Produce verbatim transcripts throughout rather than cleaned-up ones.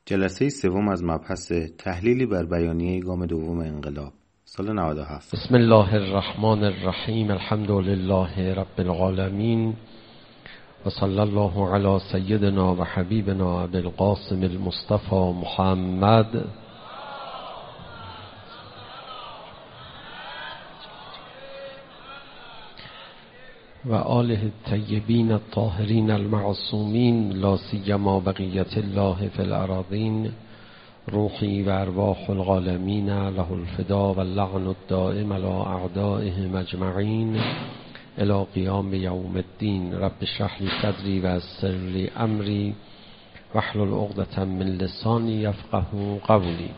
جلسه سوم از مبحث تحلیلی بر بیانیه گام دوم انقلاب سال نود و هفت. بسم الله الرحمن الرحیم. الحمد لله رب العالمین و صلی الله علی سیدنا و حبیبنا ابی القاسم المصطفى محمد و آله الطیبین الطاهرین المعصومین لا سیما بقیت الله فی الارضین روحی و ارواح العالمین له الفدا و اللعن الدائم علی اعدائهم اجمعین الی قیام یوم الدین. رب اشرح لی صدری و یسر لی امری واحلل عقدة من لسانی یفقهوا قولی.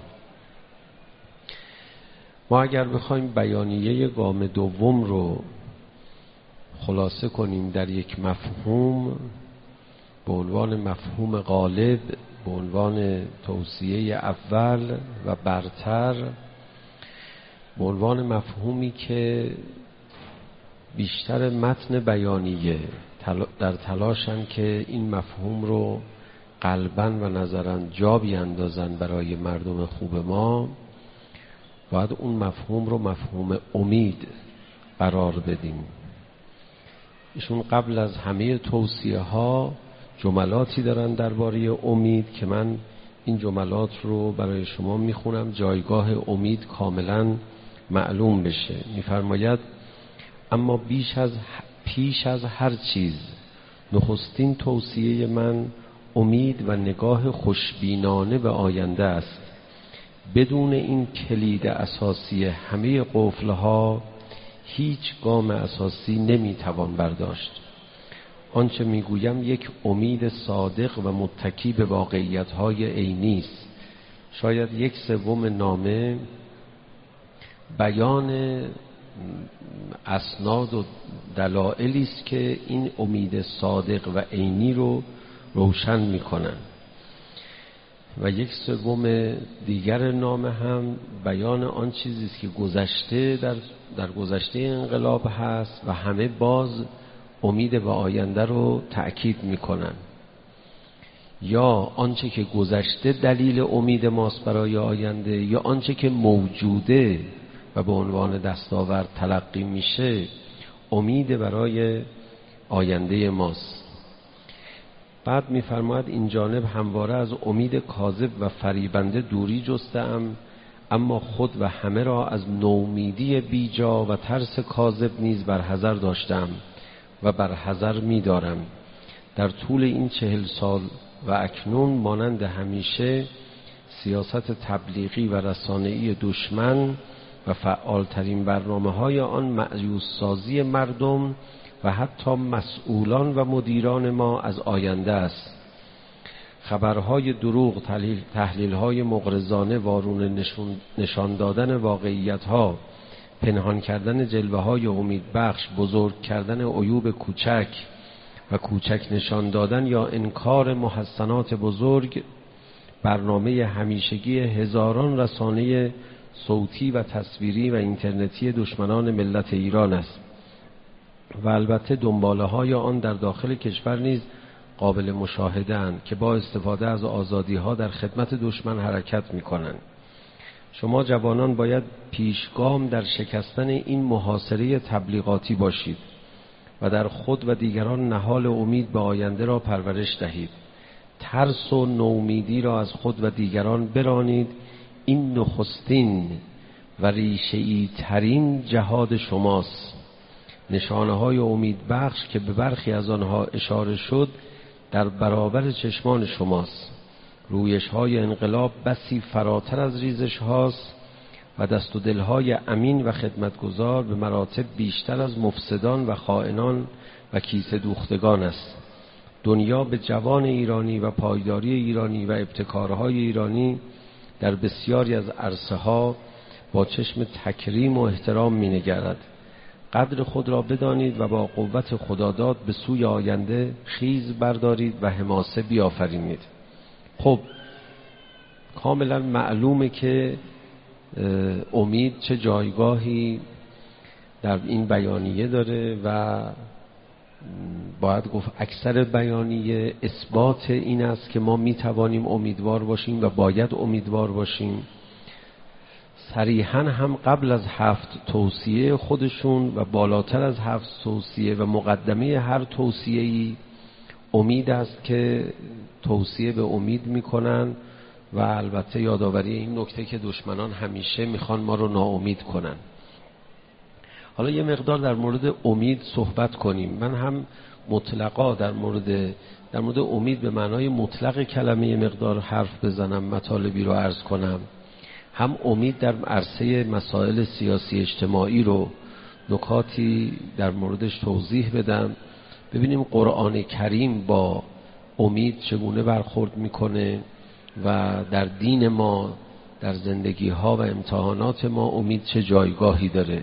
ما اگر بخوایم بیانیه گام دوم رو خلاصه کنیم در یک مفهوم به عنوان مفهوم غالب، به عنوان توصیه اول و برتر، به عنوان مفهومی که بیشتر متن بیانیه در تلاشن که این مفهوم رو قلباً و نظراً جا بیاندازن برای مردم خوب ما، باید اون مفهوم رو مفهوم امید قرار بدیم. ایشون قبل از همه توصیه ها جملاتی دارن درباره امید که من این جملات رو برای شما میخونم جایگاه امید کاملا معلوم بشه. میفرماید اما بیش از پیش از هر چیز نخستین توصیه من امید و نگاه خوشبینانه به آینده است. بدون این کلید اساسی همه قفلها هیچ گام اساسی نمیتوان برداشت. آنچه میگویم یک امید صادق و متکی به واقعیت‌های عینی است. شاید یک سوم نامه بیان اسناد و دلایلی است که این امید صادق و عینی رو روشن میکنن و یک سوم دیگر نامه هم بیان آن چیزی است که گذشته در در گذشته انقلاب هست و همه باز امید به آینده رو تأکید میکنن. یا آنچه که گذشته دلیل امید ماست برای آینده، یا آنچه که موجوده و به عنوان دستاورد تلقی میشه امید برای آینده ماست. بعد میفرماید این جانب همواره از امید کاذب و فریبنده دوری جستم، اما خود و همه را از نومیدی بیجا و ترس کاذب نیز بر حذر داشتم و بر حذر می دارم. در طول این چهل سال و اکنون مانند همیشه سیاست تبلیغی و رسانه‌ای دشمن و فعالترین برنامه های آن مأیوس سازی مردم و حتی مسئولان و مدیران ما از آینده است. خبرهای دروغ، تحلیل تحلیل‌های مغرضانه، وارونه نشون نشان دادن واقعیت‌ها، پنهان کردن جلوه‌های امیدبخش، بزرگ کردن عیوب کوچک و کوچک نشان دادن یا انکار محسنات بزرگ، برنامه همیشگی هزاران رسانه صوتی و تصویری و اینترنتی دشمنان ملت ایران است و البته دنباله‌های آن در داخل کشور نیز قابل مشاهده اند که با استفاده از آزادی‌ها در خدمت دشمن حرکت می‌کنند. شما جوانان باید پیشگام در شکستن این محاصره تبلیغاتی باشید و در خود و دیگران نهال امید به آینده را پرورش دهید. ترس و نومیدی را از خود و دیگران برانید. این نخستین و ریشه‌ای ترین جهاد شماست. نشانه‌های امید بخش که به برخی از آنها اشاره شد در برابر چشمان شماست. رویش‌های انقلاب بسی فراتر از ریزش‌هاست و دست و دل‌های امین و خدمتگزار به مراتب بیشتر از مفسدان و خائنان و کیسه دوختگان است. دنیا به جوان ایرانی و پایداری ایرانی و ابتکارهای ایرانی در بسیاری از عرصه‌ها با چشم تکریم و احترام می‌نگرد. قدر خود را بدانید و با قوت خداداد به سوی آینده خیز بردارید و حماسه بیافرینید. خب کاملا معلومه که امید چه جایگاهی در این بیانیه داره و باید گفت اکثر بیانیه اثبات این است که ما میتوانیم امیدوار باشیم و باید امیدوار باشیم. صریحاً هم قبل از هفت توصیه خودشون و بالاتر از هفت توصیه و مقدمه هر توصیه‌ای امید است که توصیه به امید میکنن و البته یادآوری این نکته که دشمنان همیشه میخوان ما رو ناامید کنن. حالا یه مقدار در مورد امید صحبت کنیم. من هم مطلقا در مورد در مورد امید به معنای مطلق کلمه یه مقدار حرف بزنم، مطالبی رو عرض کنم، هم امید در عرصه مسائل سیاسی اجتماعی رو نکاتی در موردش توضیح بدم. ببینیم قرآن کریم با امید چگونه برخورد میکنه و در دین ما، در زندگی ها و امتحانات ما امید چه جایگاهی داره.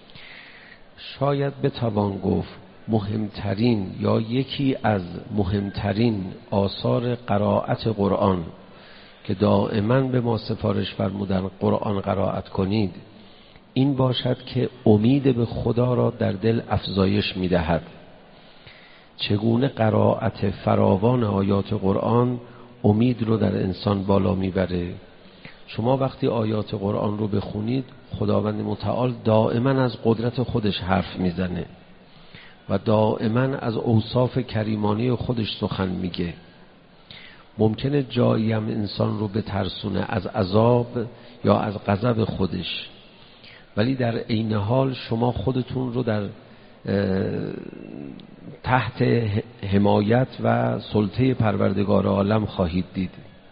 شاید بتوان گفت مهمترین یا یکی از مهمترین آثار قرائت قرآن که دائما به ما سفارش فرمودن قرآن قرائت کنید این باشد که امید به خدا را در دل افزایش میدهد. چگونه قرائت فراوان آیات قرآن امید رو در انسان بالا میبره. شما وقتی آیات قرآن رو بخونید خداوند متعال دائما از قدرت خودش حرف میزنه و دائما از اوصاف کریمانه خودش سخن میگه. ممکنه جایی هم انسان رو بترسونه از عذاب یا از غضب خودش، ولی در عین حال شما خودتون رو در تحت حمایت و سلطه پروردگار عالم خواهید دید.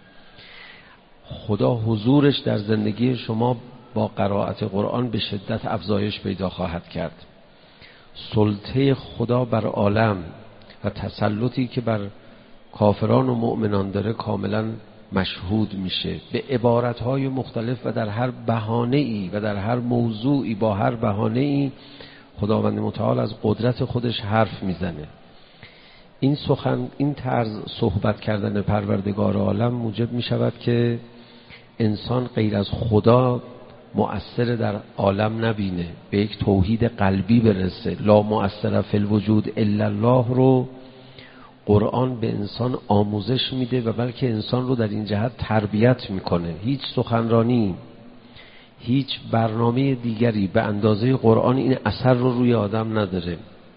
خدا حضورش در زندگی شما با قرائت قرآن به شدت افزایش پیدا خواهد کرد. سلطه خدا بر عالم و تسلطی که بر کافران و مؤمنان داره کاملا مشهود میشه به عبارتهای مختلف و در هر بهانه‌ای و در هر موضوعی با هر بهانه‌ای خداوند متعال از قدرت خودش حرف میزنه. این سخن این طرز صحبت کردن پروردگار عالم موجب میشود که انسان غیر از خدا مؤثر در عالم نبینه، به یک توحید قلبی برسه. لا مؤثر فی الوجود الا الله رو قرآن به انسان آموزش میده و بلکه انسان رو در این جهت تربیت میکنه. هیچ سخنرانی، هیچ برنامه دیگری به اندازه قرآن این اثر رو روی آدم نداره.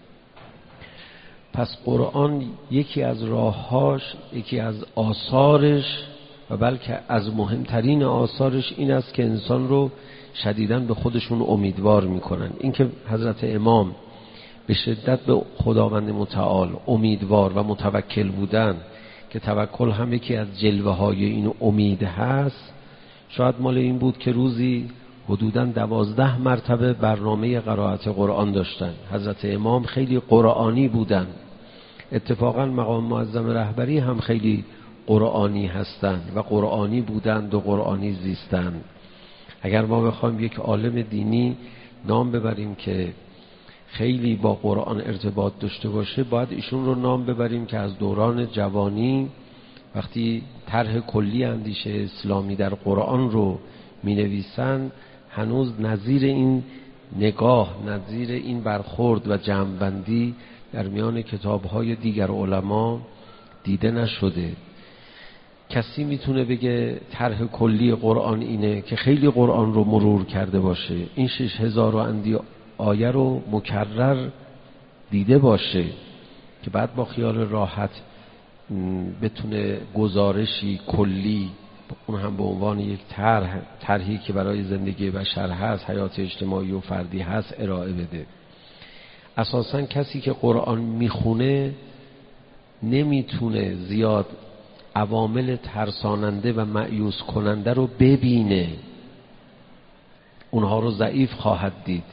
پس قرآن یکی از راههاش، یکی از آثارش و بلکه از مهمترین آثارش این است که انسان رو شدیداً به خودشون امیدوار میکنن. این که حضرت امام به شدت به خداوند متعال امیدوار و متوکل بودن که توکل هم یکی از جلوه های این امید هست، شاید مال این بود که روزی حدوداً دوازده مرتبه برنامه قرائت قرآن داشتن. حضرت امام خیلی قرآنی بودن. اتفاقاً مقام معظم رهبری هم خیلی قرآنی هستند و قرآنی بودند و قرآنی زیستند. اگر ما بخوایم یک عالم دینی نام ببریم که خیلی با قرآن ارتباط داشته باشه، باید ایشون رو نام ببریم که از دوران جوانی وقتی طرح کلی اندیشه اسلامی در قرآن رو می نویسن هنوز نظیر این نگاه، نظیر این برخورد و جمع‌بندی در میان کتاب‌های دیگر علما دیده نشده. کسی میتونه بگه طرح کلی قرآن اینه که خیلی قرآن رو مرور کرده باشه، این شش هزار و اندی آیه رو مکرر دیده باشه که بعد با خیال راحت بتونه گزارشی کلی، اون هم به عنوان یک طرح طرحی که برای زندگی بشر هست، حیات اجتماعی و فردی هست، ارائه بده. اساساً کسی که قرآن میخونه نمیتونه زیاد عوامل ترساننده و مایوس کننده رو ببینه، اونها رو ضعیف خواهد دید.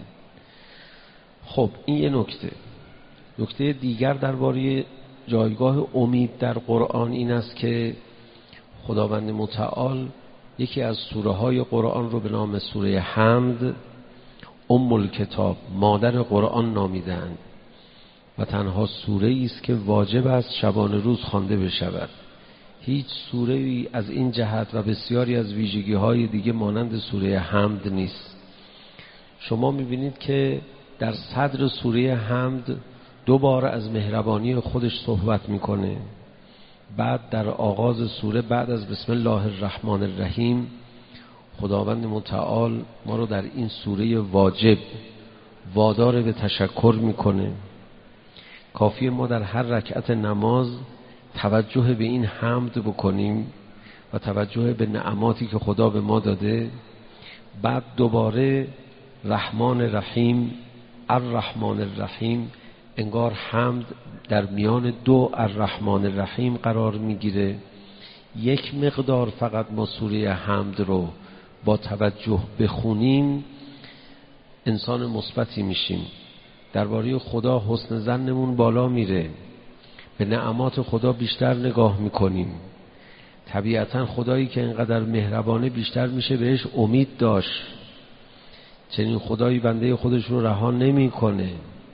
خب این یه نکته. نکته دیگر درباره جایگاه امید در قرآن این است که خداوند متعال یکی از سوره های قرآن رو به نام سوره حمد ام الکتاب، مادر قرآن نامیدند و تنها سوره است که واجب است شبانه روز خوانده بشود. هیچ سوره ای از این جهت و بسیاری از ویژگی های دیگه مانند سوره حمد نیست. شما میبینید که در صدر سوره حمد دوباره از مهربانی خودش صحبت میکنه. بعد در آغاز سوره بعد از بسم الله الرحمن الرحیم خداوند متعال ما رو در این سوره واجب وادار به تشکر میکنه. کافیه ما در هر رکعت نماز توجه به این حمد بکنیم و توجه به نعماتی که خدا به ما داده. بعد دوباره رحمان رحیم الرحمن الرحیم، انگار حمد در میان دو الرحمن الرحیم قرار میگیره. یک مقدار فقط ما سوره حمد رو با توجه بخونیم انسان مثبتی میشیم، درباره خدا حسن ظنمون بالا میره، به نعمات خدا بیشتر نگاه میکنیم. طبیعتا خدایی که اینقدر مهربانه بیشتر میشه بهش امید داشت. چنین خدایی بنده خودش رو رها نمیکنه.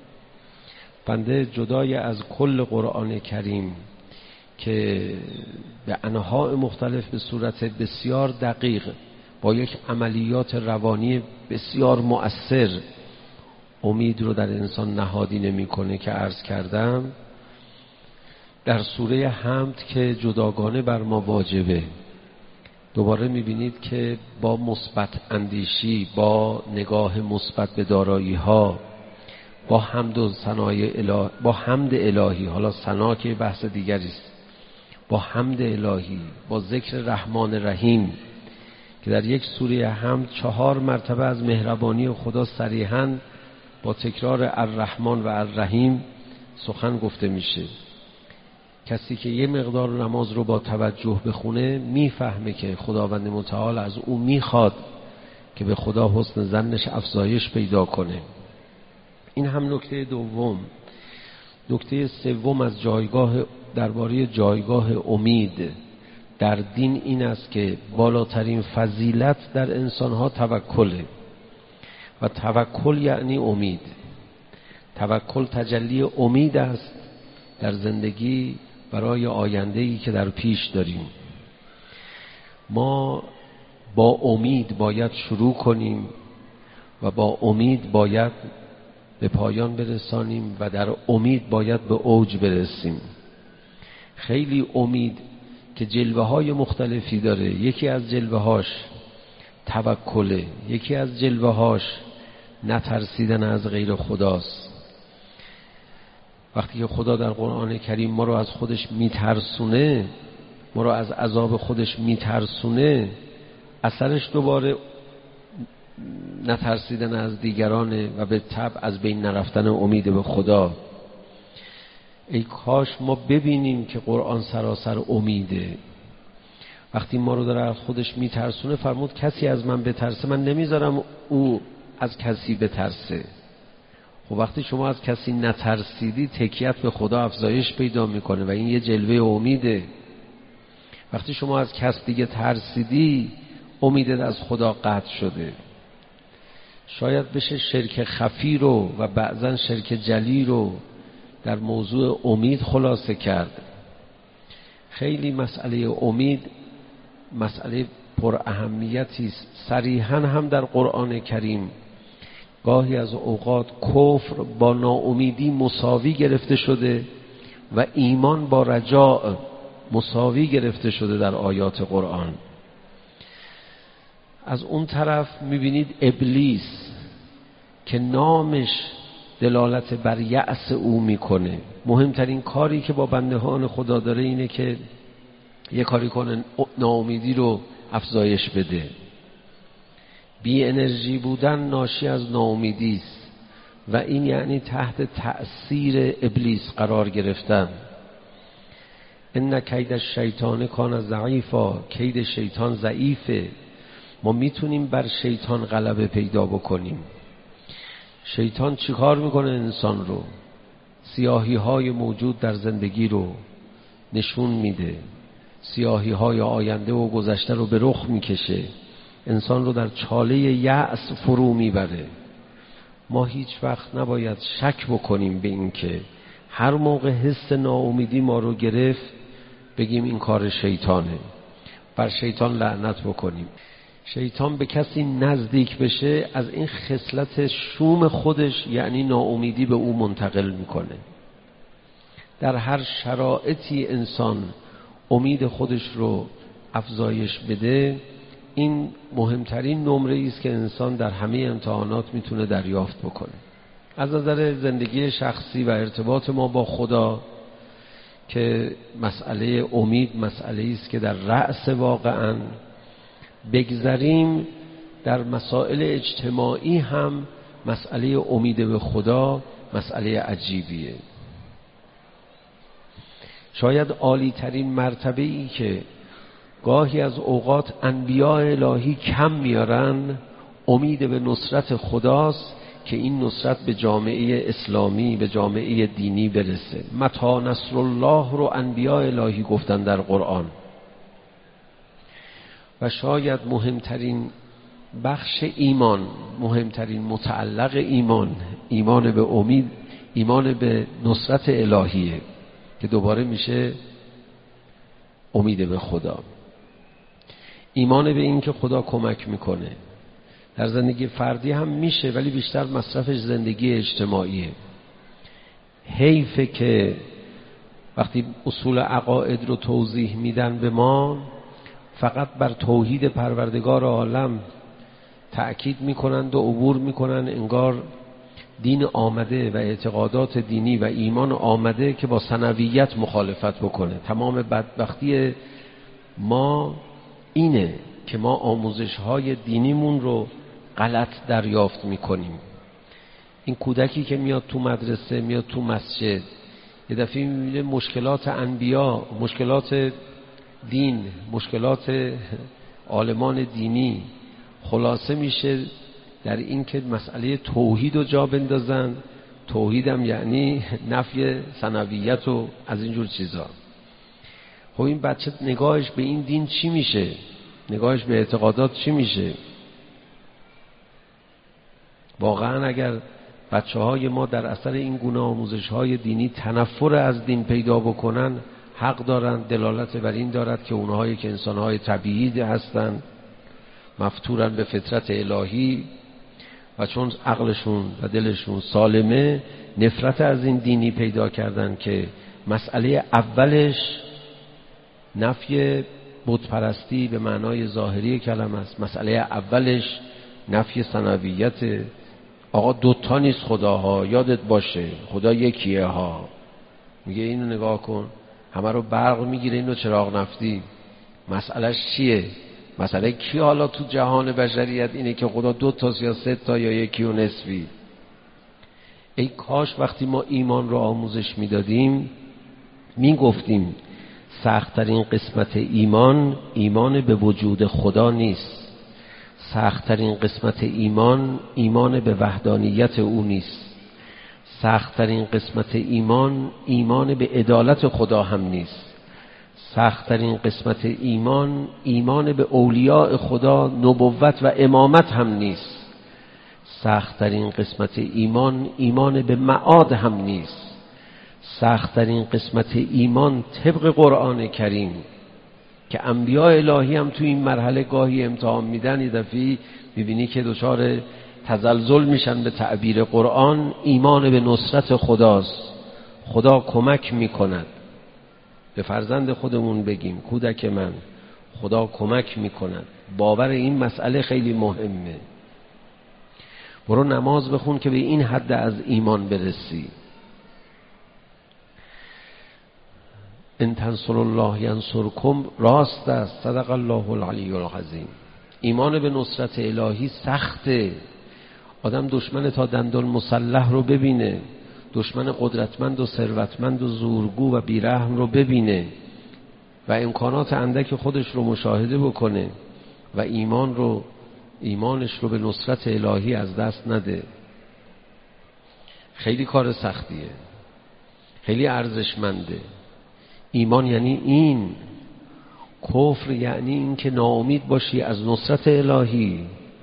بنده جدای از کل قرآن کریم که به انواع مختلف به صورت بسیار دقیق با یک عملیات روانی بسیار مؤثر امید رو در انسان نهادینه میکنه که عرض کردم، در سوره حمد که جداگانه بر ما واجبه دوباره میبینید که با مثبت اندیشی، با نگاه مثبت به دارایی ها، با حمد و ثنای الهی، با حمد الهی، حالا ثنا که بحث دیگری است، با حمد الهی، با ذکر رحمان رحیم که در یک سوره حمد چهار مرتبه از مهربانی خدا صریحاً با تکرار الرحمن و الرحیم سخن گفته میشه. کسی که یه مقدار نماز رو با توجه بخونه میفهمه که خداوند متعال از او میخواد که به خدا حسن ظنش افزایش پیدا کنه. این هم نکته دوم. نکته سوم از جایگاه درباره جایگاه امید در دین این است که بالاترین فضیلت در انسانها توکله و توکل یعنی امید. توکل تجلی امید است در زندگی برای آینده‌ای که در پیش داریم. ما با امید باید شروع کنیم و با امید باید به پایان برسانیم و در امید باید به اوج برسیم. خیلی امید که جلوه های مختلفی داره. یکی از جلوه هاش توکله، یکی از جلوه هاش نترسیدن از غیر خداست. وقتی که خدا در قرآن کریم ما رو از خودش میترسونه، ما رو از عذاب خودش میترسونه، اثرش دوباره نترسیدن از دیگرانه و به طبع از بین نرفتن امید به خدا. ای کاش ما ببینیم که قرآن سراسر امیده. وقتی ما رو داره از خودش میترسونه فرمود کسی از من بترسه من نمیذارم او از کسی بترسه. خب وقتی شما از کسی نترسیدی تکیت به خدا افزایش پیدا میکنه و این یه جلوه امیده. وقتی شما از کس دیگه ترسیدی امیدت از خدا قطع شده. شاید بشه شرک خفی رو و بعضا شرک جلی رو در موضوع امید خلاصه کرد. خیلی مسئله امید مسئله پر اهمیتی است. صریحاً هم در قرآن کریم گاهی از اوقات کفر با ناامیدی مساوی گرفته شده و ایمان با رجاء مساوی گرفته شده در آیات قرآن. از اون طرف میبینید ابلیس که نامش دلالت بر یأس او میکنه. مهمترین کاری که با بندهان خدا داره اینه که یه کاری کنه ناامیدی رو افزایش بده. بی انرژی بودن ناشی از ناامیدی است و این یعنی تحت تأثیر ابلیس قرار گرفتن. ان کید الشیطان کان ضعیفا، کید شیطان ضعیفه. ما میتونیم بر شیطان غلبه پیدا بکنیم. شیطان چیکار میکنه؟ انسان رو، سیاهی های موجود در زندگی رو نشون میده، سیاهی های آینده و گذشته رو به رخ میکشه، انسان رو در چاله یأس فرو میبره. ما هیچ وقت نباید شک بکنیم به این که هر موقع حس ناامیدی ما رو گرفت بگیم این کار شیطانه، بر شیطان لعنت بکنیم. شیطان به کسی نزدیک بشه از این خصلت شوم خودش یعنی ناامیدی به او منتقل میکنه. در هر شرایطی انسان امید خودش رو افزایش بده، این مهمترین نمره است که انسان در همه امتحانات میتونه دریافت بکنه. از نظر زندگی شخصی و ارتباط ما با خدا که مسئله امید مسئله است که در رأس واقعاً بگذریم، در مسائل اجتماعی هم مسئله امید به خدا مسئله عجیبیه. شاید عالی ترین مرتبه ای که گاهی از اوقات انبیاء الهی کم میارن امید به نصرت خداست که این نصرت به جامعه اسلامی، به جامعه دینی برسه. متی نصر الله رو انبیاء الهی گفتن در قرآن. و شاید مهمترین بخش ایمان، مهمترین متعلق ایمان، ایمان به امید، ایمان به نصرت الهیه که دوباره میشه امید به خدا. ایمان به این که خدا کمک میکنه. در زندگی فردی هم میشه ولی بیشتر مصرفش زندگی اجتماعیه. حیفه که وقتی اصول عقاید رو توضیح میدن به ما فقط بر توحید پروردگار عالم تأکید میکنند و عبور میکنند، انگار دین آمده و اعتقادات دینی و ایمان آمده که با ثانویت مخالفت بکنه. تمام بدبختی ما اینه که ما آموزش های دینیمون رو غلط دریافت میکنیم. این کودکی که میاد تو مدرسه، میاد تو مسجد، یه دفعه میبینه مشکلات انبیا، مشکلات دین، مشکلات عالمان دینی خلاصه میشه در این که مسئله توحید رو جا بندازن. توحید هم یعنی نفی ثانویت و از اینجور چیزا. خب این بچه نگاهش به این دین چی میشه؟ نگاهش به اعتقادات چی میشه؟ واقعا اگر بچه های ما در اثر این گونه آموزش های دینی تنفر از دین پیدا بکنن، حق دارن، دلالت بر این دارد که اونهایی که انسانهای طبیعی هستن، مفتورن به فطرت الهی و چون عقلشون و دلشون سالمه نفرت از این دینی پیدا کردن که مسئله اولش نفی بت پرستی به معنای ظاهری کلمه است. مسئله اولش نفی ثانویت. آقا دوتا نیست خداها، یادت باشه خدا یکیه ها. میگه اینو نگاه کن، همه رو برق میگیره، اینو چراغ نفتی. مسئلهش چیه؟ مسئله کی حالا تو جهان بشریت اینه که خدا دو تا یا سه تا یا یکی و نصفی. ای کاش وقتی ما ایمان رو آموزش میدادیم میگفتیم سخت‌ترین قسمت ایمان ایمان به وجود خدا نیست. سخت‌ترین قسمت ایمان ایمان به وحدانیت او نیست. سخت‌ترین قسمت ایمان ایمان به عدالت خدا هم نیست. سخت‌ترین قسمت ایمان ایمان به اولیاء خدا، نبوت و امامت هم نیست. سخت‌ترین قسمت ایمان ایمان به معاد هم نیست. سخت‌ترین قسمت ایمان طبق قرآن کریم که انبیاء الهی هم تو این مرحله گاهی امتحان میدن، یه دفعه میبینی که دچار تزلزل میشن به تعبیر قرآن، ایمان به نصرت خداست. خدا کمک میکند. به فرزند خودمون بگیم کودک من خدا کمک میکند. باور این مسئله خیلی مهمه. برو نماز بخون که به این حد از ایمان برسی. ان تنصروا الله ینصرکم راست است. صدق الله العلی العظیم. ایمان به نصرت الهی سخته. آدم دشمن تا دندان مسلح رو ببینه، دشمن قدرتمند و ثروتمند و زورگو و بیرحم رو ببینه و امکانات اندک خودش رو مشاهده بکنه و ایمان رو ایمانش رو به نصرت الهی از دست نده. خیلی کار سختیه، خیلی ارزشمنده. ایمان یعنی این. کفر یعنی این که ناامید باشی از نصرت الهی.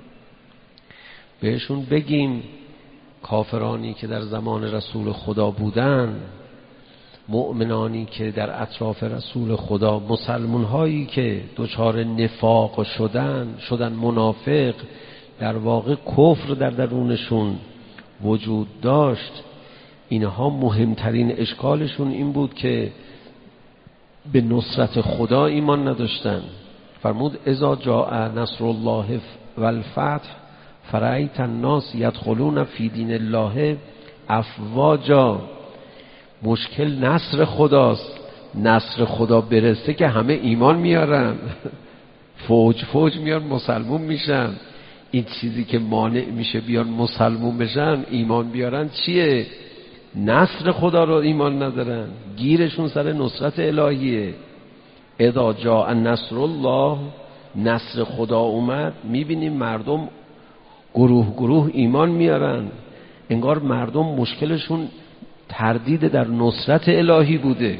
بهشون بگیم کافرانی که در زمان رسول خدا بودن، مؤمنانی که در اطراف رسول خدا، مسلمان هایی که دچار نفاق شدن شدن منافق، در واقع کفر در درونشون وجود داشت. اینها مهمترین اشکالشون این بود که به نصرت خدا ایمان نداشتن. فرمود اذا جاء نصر الله والفتح فرأیت الناس یدخلون فی دین الله افواجا. مشکل نصر خداست. نصر خدا برسه که همه ایمان میارن، فوج فوج میان مسلمون میشن. این چیزی که مانع میشه بیان مسلمون بشن ایمان بیارن چیه؟ نصر خدا رو ایمان ندارن، گیرشون سر نصرت الهیه. اذا جاء نصر الله، نصر خدا اومد، میبینیم مردم گروه گروه ایمان میارن. انگار مردم مشکلشون تردید در نصرت الهی بوده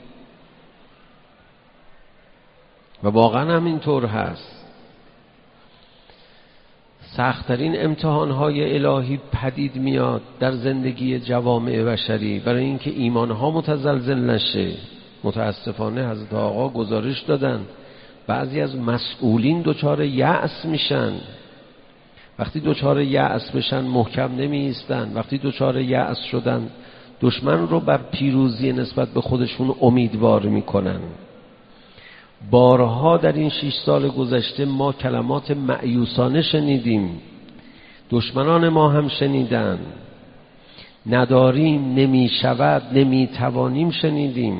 و واقعا هم اینطور هست. سخت‌ترین امتحان‌های الهی پدید میاد در زندگی جوامع بشری برای اینکه ایمانها متزلزل نشه. متاسفانه حضرت آقا گزارش دادن بعضی از مسئولین دچار یأس میشن. وقتی دچار یأس بشن محکم نمی ایستن. وقتی دچار یأس شدن دشمن رو بر پیروزی نسبت به خودشون امیدوار میکنن. بارها در این شش سال گذشته ما کلمات مأیوسانه شنیدیم، دشمنان ما هم شنیدن. نداریم، نمی شود، نمی توانیم شنیدیم.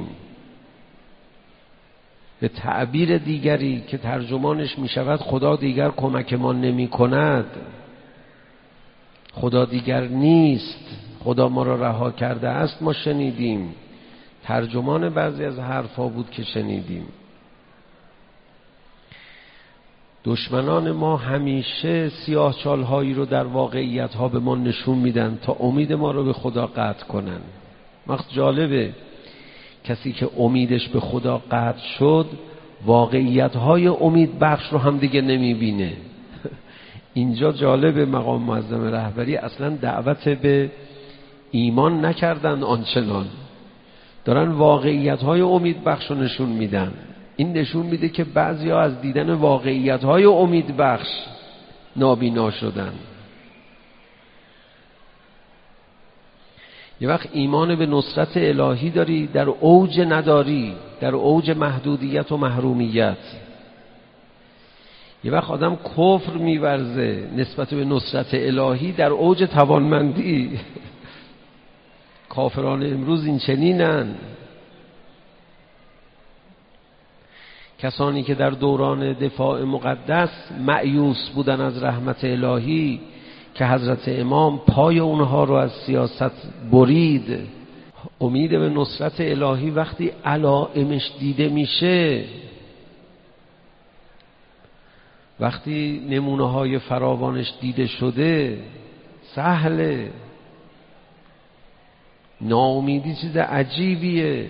به تعبیر دیگری که ترجمانش می شود خدا دیگر کمک ما نمی کند، خدا دیگر نیست، خدا ما را رها کرده است، ما شنیدیم. ترجمان بعضی از حرفا بود که شنیدیم. دشمنان ما همیشه سیاه چالهایی رو در واقعیت ها به ما نشون میدن تا امید ما رو به خدا قطع کنن. وقت جالبه کسی که امیدش به خدا قطع شد واقعیت های امید بخش رو هم دیگه نمیبینه. اینجا جالبه مقام معظم رهبری اصلا دعوت به ایمان نکردن، آنچنان دارن واقعیت های امید بخش رو نشون میدن. این نشون میده که بعضیا از دیدن واقعیت‌های امید بخش نابینا شدن. یه وقت ایمان به نصرت الهی داری در اوج نداری، در اوج محدودیت و محرومیت. یه وقت آدم کفر میورزه نسبت به نصرت الهی در اوج توانمندی. کافران امروز این چنینن. کسانی که در دوران دفاع مقدس مأیوس بودن از رحمت الهی که حضرت امام پای اونها رو از سیاست برید، امید به نصرت الهی وقتی علائمش دیده میشه، وقتی نمونه های فراوانش دیده شده، سهله. ناامیدی چیز عجیبیه.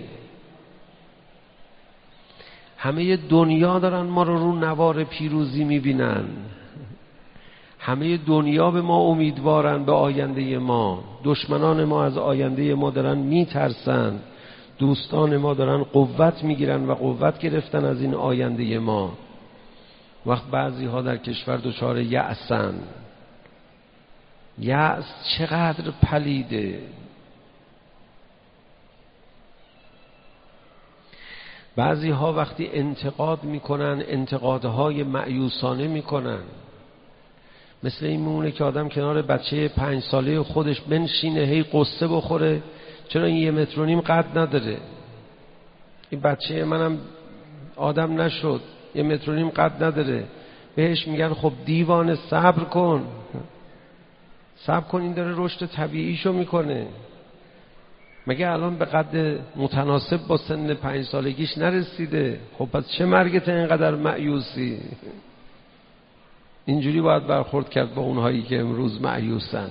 همه دنیا دارن ما رو رو نوار پیروزی میبینن. همه دنیا به ما امیدوارن به آینده ما. دشمنان ما از آینده ما دارن میترسن. دوستان ما دارن قوت میگیرن و قوت گرفتن از این آینده ما. وقت بعضی ها در کشور دچار یأسن. یأس چقدر پلیده. بعضی ها وقتی انتقاد میکنن انتقادهای مأیوسانه میکنن. مثل این میمونه که آدم کنار بچه پنج ساله خودش بنشینه هی قصه بخوره چرا این یه متر و نیم قد نداره، این بچه منم آدم نشد یه متر و نیم قد نداره. بهش میگن خب دیوانه صبر کن، صبر کن، این داره رشد طبیعیشو میکنه. مگه الان به قد متناسب با سن پنج سالگیش نرسیده؟ خب پس چه مرگت اینقدر مأیوسی؟ اینجوری باید برخورد کرد با اونهایی که امروز مأیوسن.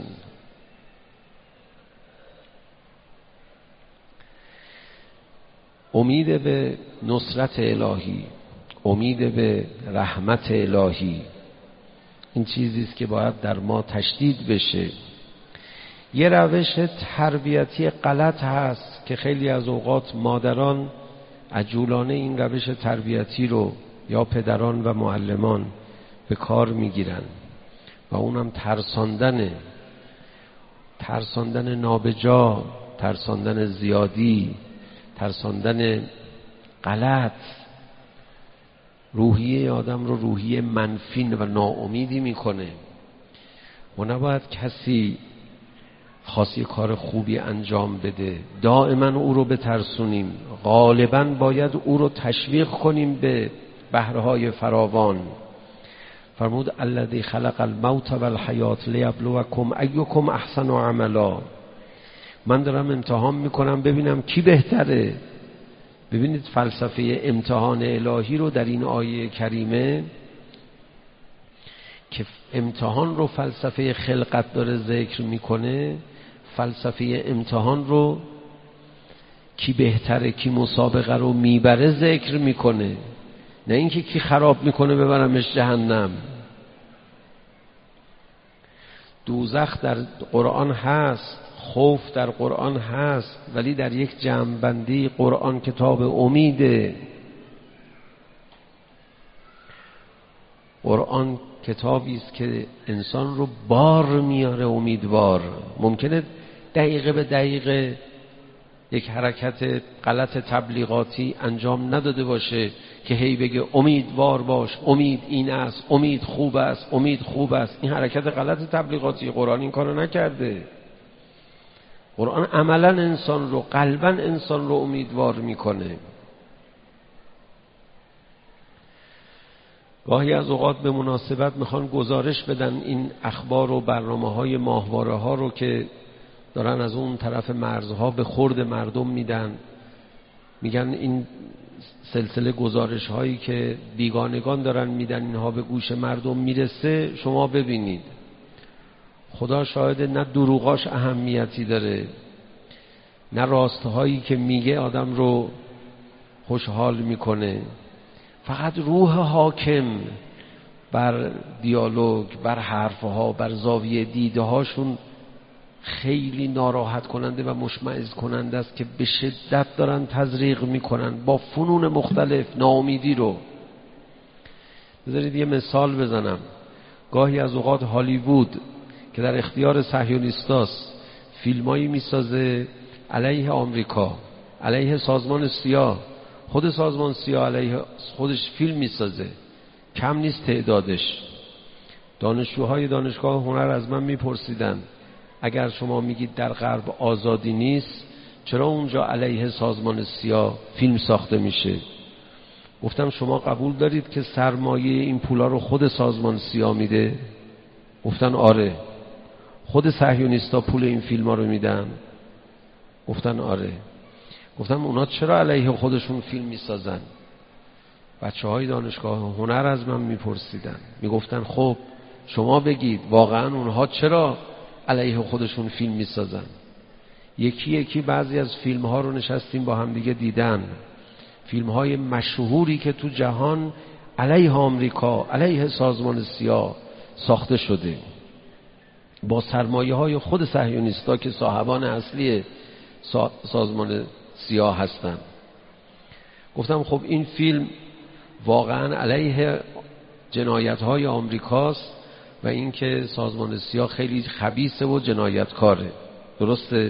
امید به نصرت الهی، امید به رحمت الهی، این چیزی است که باید در ما تشدید بشه. یه روش تربیتی غلط هست که خیلی از اوقات مادران عجولانه این روش تربیتی رو یا پدران و معلمان به کار میگیرن و اونم ترساندن ترساندن نابجا ترساندن زیادی، ترساندن غلط، روحیه آدم رو روحیه منفی و ناامیدی میکنه. و نباید کسی خاصی کار خوبی انجام بده دائما او رو بترسونیم، غالبا باید او رو تشویق کنیم به بهرهای فراوان. فرمود الذی خلق الموت والحیات لیبلوکم ایکم احسن عملا. من دارم امتحان میکنم ببینم کی بهتره. ببینید فلسفه امتحان الهی رو در این آیه کریمه که امتحان رو فلسفه خلقت داره ذکر میکنه، فلسفه امتحان رو کی بهتره کی مسابقه رو میبره ذکر میکنه، نه اینکه کی خراب میکنه ببرمش جهنم. دوزخ در قرآن هست، خوف در قرآن هست، ولی در یک جمع‌بندی قرآن کتاب امیده. قرآن کتابی است که انسان رو بار میاره امیدوار. ممکنه دقیقه به دقیقه یک حرکت غلط تبلیغاتی انجام نداده باشه که هی بگه امیدوار باش، امید این است، امید خوب است، امید خوب است. این حرکت غلط تبلیغاتی. قرآن این کارو نکرده. قرآن عملا انسان رو، قلبا انسان رو امیدوار میکنه. گاهی از اوقات به مناسبت میخوان گزارش بدن این اخبار و برنامه های ماهواره ها رو که دارن از اون طرف مرزها به خورد مردم میدن. میگن این سلسله گزارش هایی که بیگانگان دارن میدن اینها به گوش مردم میرسه، شما ببینید. خدا شاهده نه دروغاش اهمیتی داره، نه راستهایی که میگه آدم رو خوشحال میکنه. فقط روح حاکم بر دیالوگ، بر حرفها، بر زاویه دیده هاشون خیلی ناراحت کننده و مشمئز کننده است که به شدت دارن تزریق میکنن با فنون مختلف ناامیدی رو. بذارید یه مثال بزنم. گاهی از اوقات هالیوود که در اختیار صهیونیستاست فیلمایی میسازه علیه آمریکا، علیه سازمان سیاه. خود سازمان سیاه علیه خودش فیلم میسازه، کم نیست تعدادش. دانشجوهای دانشگاه هنر از من میپرسیدن اگر شما میگید در غرب آزادی نیست، چرا اونجا علیه سازمان سیاه فیلم ساخته میشه؟ گفتم شما قبول دارید که سرمایه این پولا رو خود سازمان سیاه میده؟ گفتن آره. خود صهیونیستا پول این فیلم ها رو میدن؟ گفتن آره. گفتم اونا چرا علیه خودشون فیلم میسازن؟ بچه های دانشگاه هنر از من میپرسیدن، میگفتن خب شما بگید واقعا اونها چرا علیه خودشون فیلم میسازن؟ یکی یکی بعضی از فیلم ها رو نشستیم با هم دیگه دیدن. فیلم های مشهوری که تو جهان علیه آمریکا، علیه سازمان سیاه ساخته شده با سرمایه های خود صهیونیستا که صاحبان اصلی سازمان سیاه هستن. گفتم خب این فیلم واقعا علیه جنایت های آمریکاست و اینکه سازمان سیاه خیلی خبیثه و جنایتکاره. درسته؟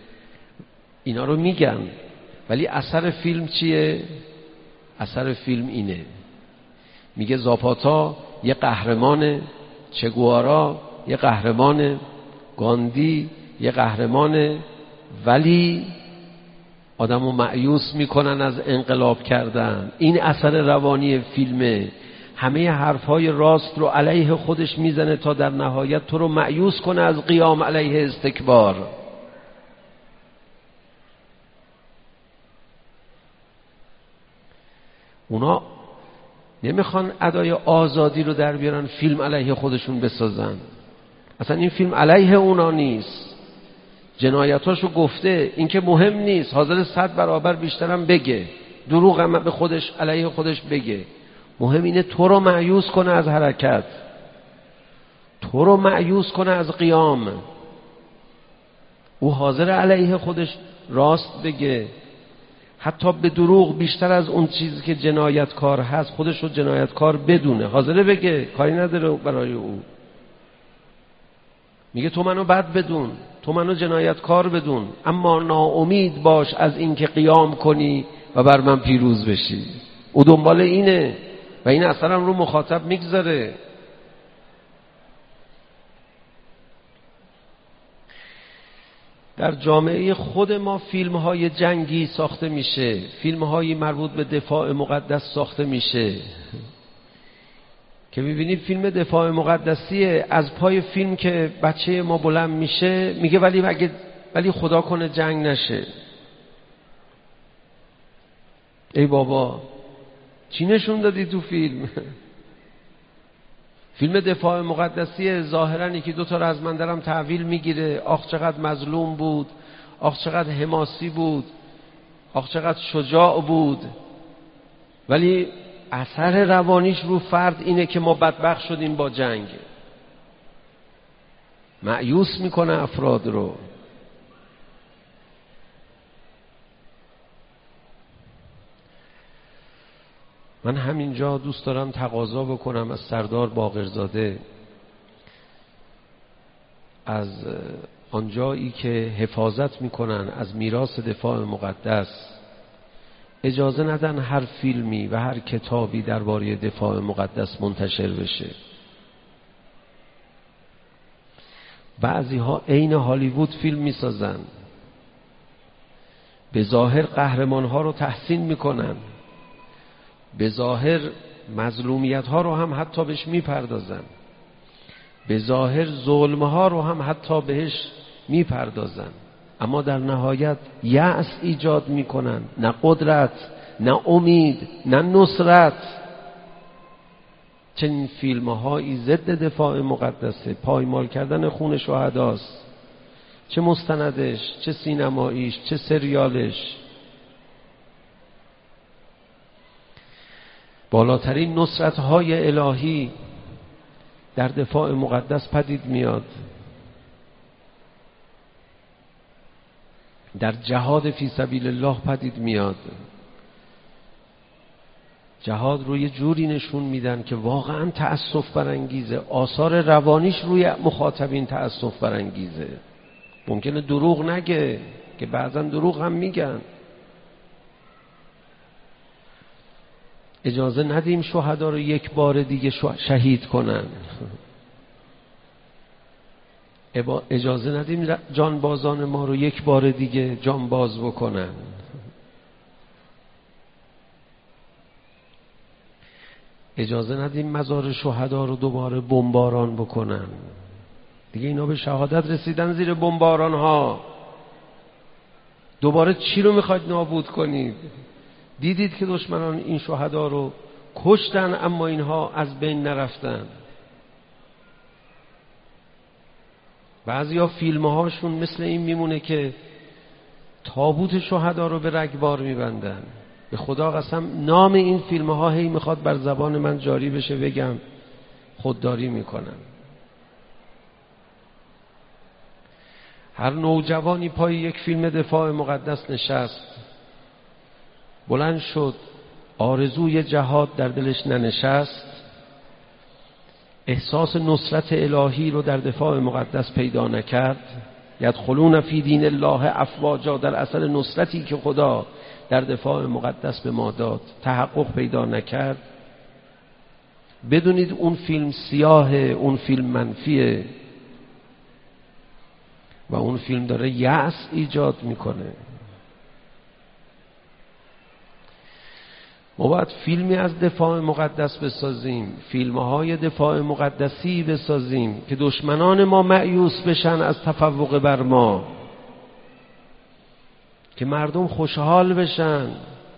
اینا رو میگن، ولی اثر فیلم چیه؟ اثر فیلم اینه، میگه زاپاتا یه قهرمانه، چگوارا یه قهرمانه، گاندی یه قهرمانه، ولی آدمو مایوس میکنن از انقلاب کردن. این اثر روانی فیلمه. همه حرفهای راست رو علیه خودش میزنه تا در نهایت تو رو مایوس کنه از قیام علیه استکبار. اونا نمیخوان ادای آزادی رو در بیارن فیلم علیه خودشون بسازن. اصلا این فیلم علیه اونا نیست. جنایتاشو گفته، این که مهم نیست، حاضر صد برابر بیشترم بگه، دروغ هم به خودش علیه خودش بگه. مهم اینه تو رو مایوس کنه از حرکت، تو رو مایوس کنه از قیام. او حاضر علیه خودش راست بگه، حتی به دروغ بیشتر از اون چیزی که جنایتکار هست خودش رو جنایتکار بدونه، حاضره بگه، کاری نداره برای او. میگه تو منو بد بدون، تو منو جنایتکار بدون، اما ناامید باش از اینکه قیام کنی و بر من پیروز بشی. او دنبال اینه و این اثر هم رو مخاطب میگذاره. در جامعه خود ما فیلم های جنگی ساخته میشه، فیلم های مربوط به دفاع مقدس ساخته میشه که میبینید فیلم دفاع مقدسیه، از پای فیلم که بچه ما بلند میشه میگه ولی اگه ولی خدا کنه جنگ نشه. ای بابا چی نشون دادی تو فیلم؟ فیلم دفاع مقدسیه، ظاهراً یکی دو تا رو از من دارم تحویل میگیره، آخ چقدر مظلوم بود، آخ چقدر حماسی بود، آخ چقدر شجاع بود، ولی اثر روانیش رو فرد اینه که ما بدبخت شدیم با جنگ. مایوس میکنه افراد رو. من همینجا دوست دارم تقاضا بکنم از سردار باقرزاده، از آنجایی که حفاظت میکنن از میراث دفاع مقدس، اجازه ندن هر فیلمی و هر کتابی درباره دفاع مقدس منتشر بشه. بعضی ها عین هالیوود فیلم میسازن، به ظاهر قهرمان ها رو تحسین میکنن، به ظاهر مظلومیت ها رو هم حتی بهش میپردازن، به ظاهر ظلم ها رو هم حتی بهش میپردازن، اما در نهایت یأس ایجاد میکنن، نه قدرت، نه امید، نه نصرت. چنین فیلم هایی ضد دفاع مقدسه، پایمال کردن خون شهداست، چه مستندش، چه سینماییش، چه سریالش. بالاترین نصرت های الهی در دفاع مقدس پدید میاد. در جهاد فی سبیل الله پدید میاد. جهاد رو یه جوری نشون میدن که واقعا تأسف برانگیزه، آثار روانیش روی مخاطبین تأسف برانگیزه. ممکنه دروغ نگه که بعضا دروغ هم میگن. اجازه ندیم شهدا رو یک بار دیگه شهید کنن. اجازه ندیم جانبازان ما رو یک بار دیگه جانباز بکنن. اجازه ندیم مزار شهدا رو دوباره بمباران بکنن. دیگه اینا به شهادت رسیدن زیر بمباران ها. دوباره چی رو میخواید نابود کنید؟ دیدید که دشمنان این شهدا رو کشتن اما اینها از بین نرفتن. بعضیا فیلم هاشون مثل این میمونه که تابوت شهدا رو به رگبار میبندن. به خدا قسم نام این فیلم ها هی میخواد بر زبان من جاری بشه بگم، خودداری میکنن. هر نوجوانی پای یک فیلم دفاع مقدس نشست، بلند شد، آرزوی جهاد در دلش ننشست، احساس نصرت الهی رو در دفاع مقدس پیدا نکرد، یدخلون فی دین الله افواجا، در اثر نصرتی که خدا در دفاع مقدس به ما داد تحقق پیدا نکرد، بدونید اون فیلم سیاهه، اون فیلم منفیه و اون فیلم داره یأس ایجاد میکنه. ما باید فیلمی از دفاع مقدس بسازیم، فیلم‌های دفاع مقدسی بسازیم که دشمنان ما مایوس بشن از تفوق بر ما، که مردم خوشحال بشن.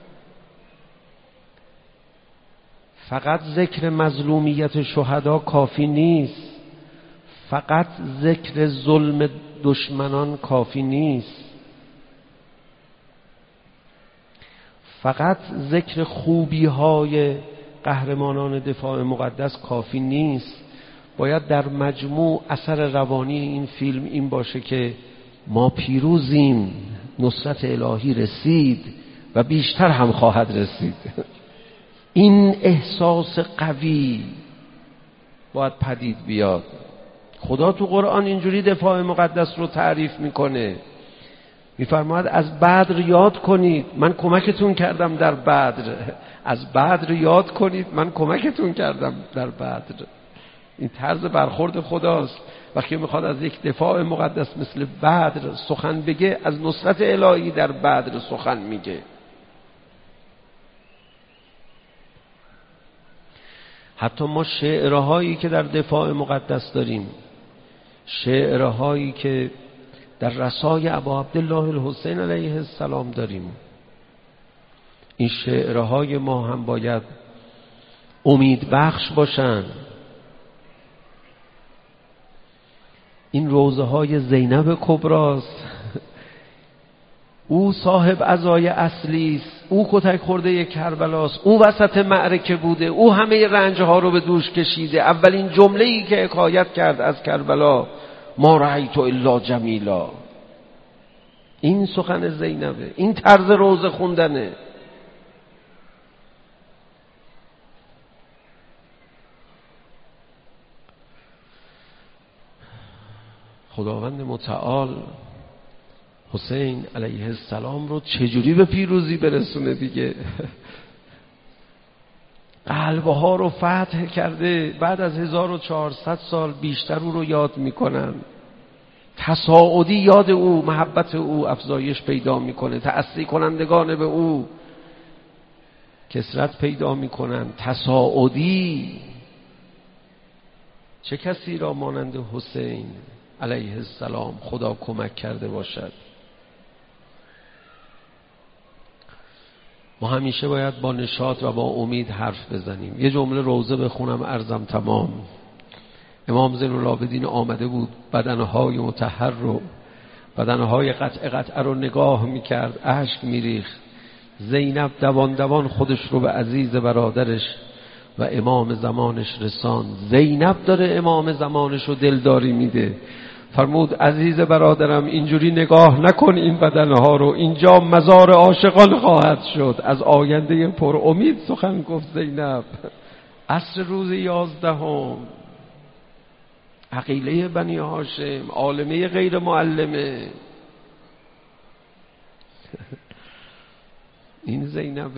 فقط ذکر مظلومیت شهدا کافی نیست، فقط ذکر ظلم دشمنان کافی نیست، فقط ذکر خوبی های قهرمانان دفاع مقدس کافی نیست. باید در مجموع اثر روانی این فیلم این باشه که ما پیروزیم، نصرت الهی رسید و بیشتر هم خواهد رسید. این احساس قوی باید پدید بیاد خدا تو قرآن اینجوری دفاع مقدس رو تعریف میکنه، میفرماید از بدر یاد کنید من کمکتون کردم در بدر. از بدر یاد کنید من کمکتون کردم در بدر. این طرز برخورد خداست. وقتی میخواد از یک دفاع مقدس مثل بدر سخن بگه، از نصرت الهی در بدر سخن میگه. حتی ما شعرهایی که در دفاع مقدس داریم، شعرهایی که در رسای ابا عبدالله الحسین علیه السلام داریم، این شعرهای ما هم باید امید بخش باشن. این روضه های زینب کبراست، او صاحب عزای اصلی است، او کتک خورده کربلاست، او وسط معرکه بوده، او همه رنج ها رو به دوش کشیده. اولین جمله ای که حکایت کرد از کربلا ما رأیت الا جمیلا. این سخن زینبه، این طرز روضه خوندنه. خداوند متعال حسین علیه السلام رو چجوری به پیروزی برسونه دیگه. قلبها رو فتح کرده. بعد از هزار و چهارصد سال بیشتر او رو یاد میکنن. تصاعدی یاد او، محبت او افزایش پیدا میکنه. تأسی کنندگان به او کثرت پیدا میکنن. تصاعدی. چه کسی را مانند حسین علیه السلام خدا کمک کرده باشد؟ ما همیشه باید با نشاط و با امید حرف بزنیم. یه جمله روضه بخونم عرضم تمام. امام زین العابدین آمده بود، بدنهای مطهر رو، بدنهای قطع قطع رو نگاه میکرد، اشک میریخت. زینب دوان دوان خودش رو به عزیز برادرش و امام زمانش رسان. زینب داره امام زمانش رو دلداری میده. فرمود عزیز برادرم اینجوری نگاه نکن این بدنها رو، اینجا مزار عاشقان خواهد شد. از آینده پر امید سخن گفت زینب. عصر روز یازدهم، عقیله بنی هاشم، عالمه غیر معلمه. این زینب.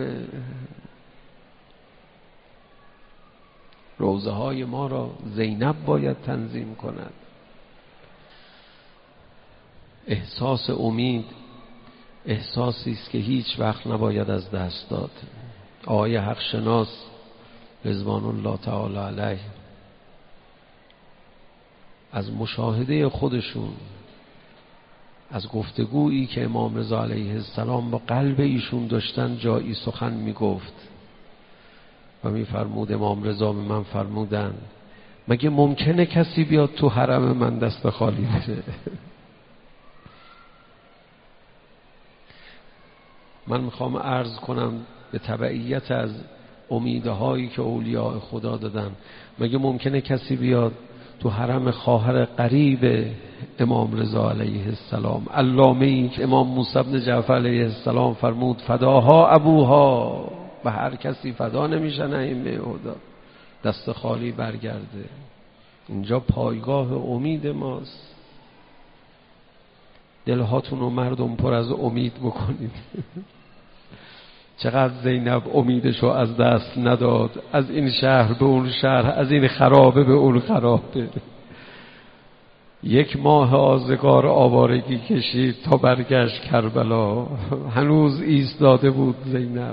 روزه های ما را زینب باید تنظیم کند. احساس امید احساسی است که هیچ وقت نباید از دست داد. آقای حق شناس رضوان الله تعالی علیه از مشاهده خودشون، از گفتگویی که امام رضا علیه السلام با قلب ایشون داشتن جایی سخن میگفت و میفرمود امام رضا به من فرمودن مگه ممکنه کسی بیاد تو حرم من دست خالی بره؟ من میخوام عرض کنم به تبعیت از امیدهایی که اولیاء خدا دادن، مگه ممکنه کسی بیاد تو حرم خواهر قریب امام رضا علیه السلام، علامه‌ای که امام موسی بن جعفر علیه السلام فرمود فداها ابوها، و هر کسی فدا نمیشن ائمه هدا، دست خالی برگرده؟ اینجا پایگاه امید ماست. دلهاتون رو مردم پر از امید بکنید. چقدر زینب امیدشو از دست نداد، از این شهر به اون شهر، از این خرابه به اون خرابه. یک ماه آزگار آوارگی کشید تا برگشت کربلا، هنوز ایستاده بود زینب.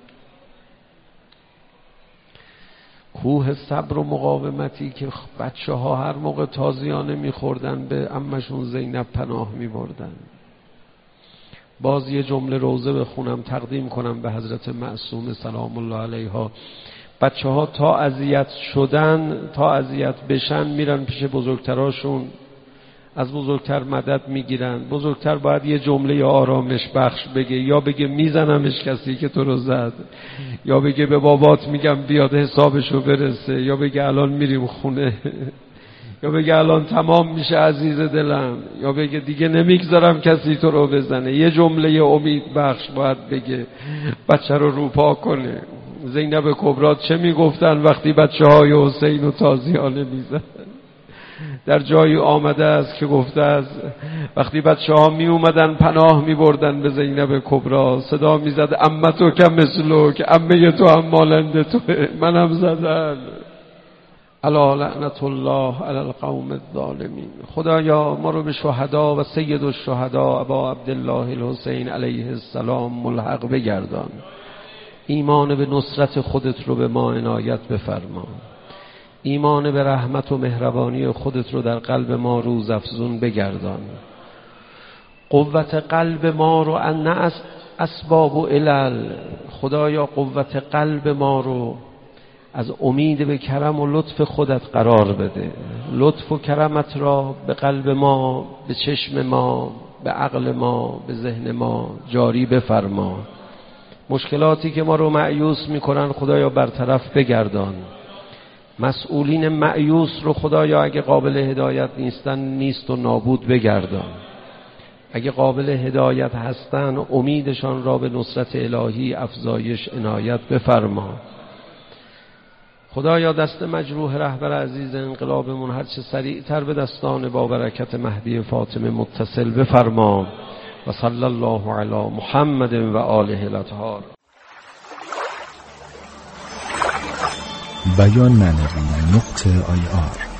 کوه صبر و مقاومتی که بچه ها هر موقع تازیانه میخوردن به عمشون زینب پناه میبردن. باز یه جمله روضه بخونم تقدیم کنم به حضرت معصومه سلام الله علیها. بچه ها تا اذیت شدن، تا اذیت بشن میرن پیش بزرگتراشون، از بزرگتر مدد میگیرن. بزرگتر باید یه جمله آرامش بخش بگه، یا بگه میزنمش کسی که تو رو زد، یا بگه به بابات میگم بیاد حسابشو برسه، یا بگه الان میریم خونه، یا بگه الان تمام میشه عزیز دلم، یا بگه دیگه نمیگذارم کسی تو رو بزنه. یه جمله امید بخش باید بگه، بچه رو روپا کنه. زینب کبرا چه میگفتن وقتی بچه های حسین و تازیانه میزن؟ در جایی آمده است که گفته است وقتی بچه ها می اومدن پناه می بردن به زینب کبرا، صدا می زد امه تو که مثلو، که امه تو هم مالنده توه، منم زدن. الا لعنت الله علی القوم الظالمین. خدایا ما رو به شهدا و سید الشهدا ابا عبدالله الحسین علیه السلام ملحق بگردان. ایمان به نصرت خودت رو به ما عنایت بفرما. ایمان به رحمت و مهربانی خودت رو در قلب ما روز افزون بگردان. قوت قلب ما رو ان اسباب و علل، خدایا قوت قلب ما رو از امید به کرم و لطف خودت قرار بده. لطف و کرمت را به قلب ما، به چشم ما، به عقل ما، به ذهن ما جاری بفرما. مشکلاتی که ما رو مایوس میکنن خدایا برطرف بگردان. مسئولین مایوس رو خدایا اگه قابل هدایت نیستن نیست و نابود بگردان. اگه قابل هدایت هستن امیدشان را به نصرت الهی افزایش عنایت بفرما. خدایا دست مجروح رهبر عزیز انقلابمون هر چه سریعتر به دستان با برکت مهدی فاطمه متصل بفرما. و صلی الله علی محمد و آله الاطهار. بیان معنوی نقطه آی آر